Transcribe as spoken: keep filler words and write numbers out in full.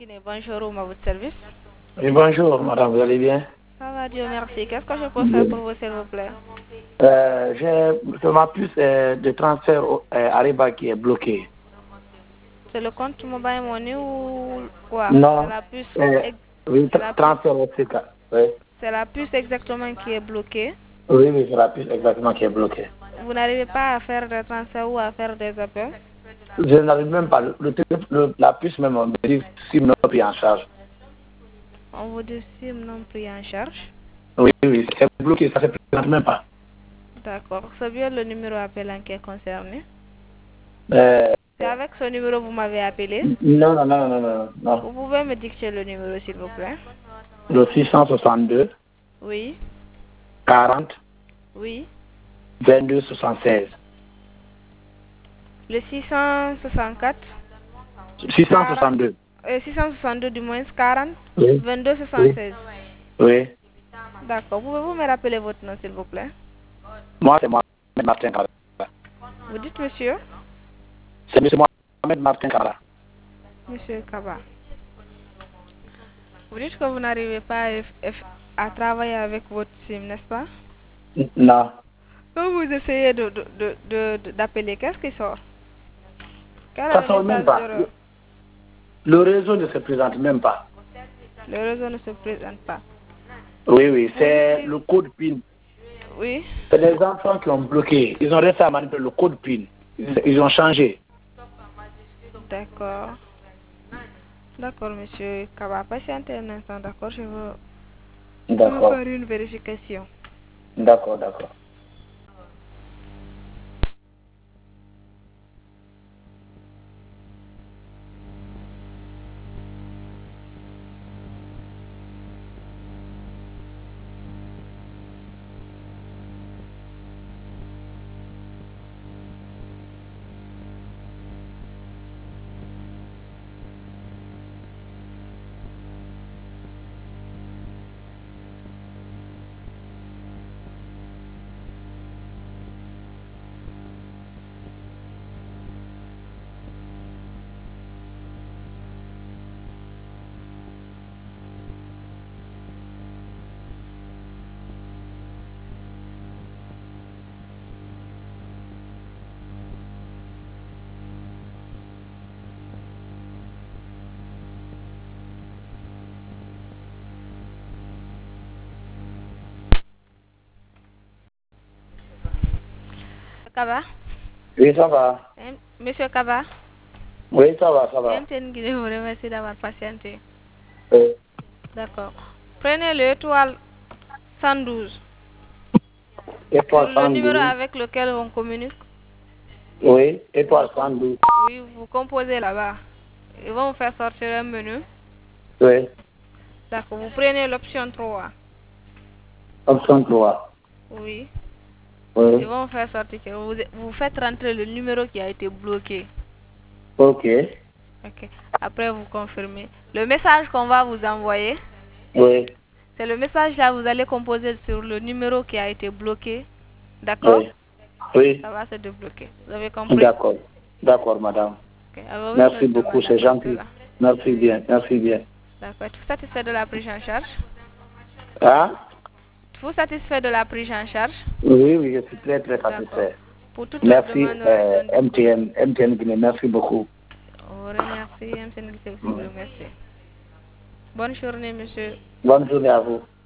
Bonjour, à votre service. Oui, bonjour, madame, vous allez bien? Ça va, Dieu merci. Qu'est-ce que je peux faire pour vous, s'il vous plaît? euh, J'ai ma puce euh, de transfert au- euh, Ariba qui est bloquée. C'est le compte mobile money ou quoi? C'est Non, la puce, euh, ex- oui, c'est tra- la puce, transfert au C K. Oui, c'est la puce exactement qui est bloquée. oui, oui, c'est la puce exactement qui est bloquée. Vous n'arrivez pas à faire des transferts ou à faire des appels? Je n'arrive même pas, le, téléphone- le- la puce même, on me dit si non pris en charge. On vous dit SIM non pris en charge. Oui, oui, c'est bloqué, ça ne se présente même pas. D'accord. C'est bien le numéro appelant qui est concerné. Euh, C'est avec ce numéro que vous m'avez appelé. non, non, non, non, non, non. Vous pouvez me dicter le numéro, s'il vous plaît? Le six cent soixante-deux, Oui, quarante, oui. vingt-deux, soixante-seize. Le six cent soixante-quatre, six cent soixante-deux. euh, six cent soixante-deux du moins quarante, Oui, vingt-deux, oui, soixante-seize. oui. D'accord. Pouvez-vous me rappeler votre nom, s'il vous plaît? Moi, c'est Mohamed Martin Kara. Vous dites monsieur? C'est M. Mohamed Martin Kara. Monsieur Kaba. Vous dites que vous n'arrivez pas à, eff- à travailler avec votre SIM, n'est-ce pas? Non, Quand vous essayez de, de, de, de- de- d'appeler, qu'est-ce qui sort? Quel ça est le sort même message pas. d'erreur? Le réseau ne se présente même pas. Le réseau ne se présente pas. Oui, oui, Vous c'est utilisez... le code PIN. Oui. C'est les enfants qui ont bloqué. Ils ont réussi à manipuler le code PIN. Ils, ils ont changé. D'accord. D'accord, monsieur Kaba. Patientez un instant, d'accord? Je veux, je veux D'accord, faire une vérification. d'accord, d'accord. Kaba? Oui, ça va. Hein, monsieur Kaba? Oui, ça va, ça va. M T N Guinée vous remercie d'avoir patienté. Oui. D'accord. Prenez le étoile cent douze. Sur Étoile le numéro cent douze. avec lequel on communique, Oui, vous, le étoile com- cent douze. oui, vous composez là-bas. Ils vont vous faire sortir un menu. Oui, D'accord. Vous prenez l'option trois. option trois. Oui. Ils Oui, vont vous faire sortir. Vous, vous faites rentrer le numéro qui a été bloqué. ok. Ok. Après, vous confirmez. Le message qu'on va vous envoyer, Oui, c'est le message là, vous allez composer sur le numéro qui a été bloqué. D'accord? oui, oui. Ça va se débloquer. Vous avez compris? D'accord, d'accord, madame. Ok. Alors, oui, Merci monsieur, beaucoup, c'est madame, gentil. cela. Merci bien, merci bien. D'accord. Êtes-vous satisfait de la prise en charge? Hein? Êtes-vous satisfait de la prise en charge? Oui, oui, je suis très, très D'accord. satisfait. Pour toute autre Merci, demande, nous euh, restons M T disponibles. N, M T N Guinée, merci beaucoup. On vous remercie, M. Sénégal, vous remercie. Bonne journée, monsieur. Bonne journée à vous.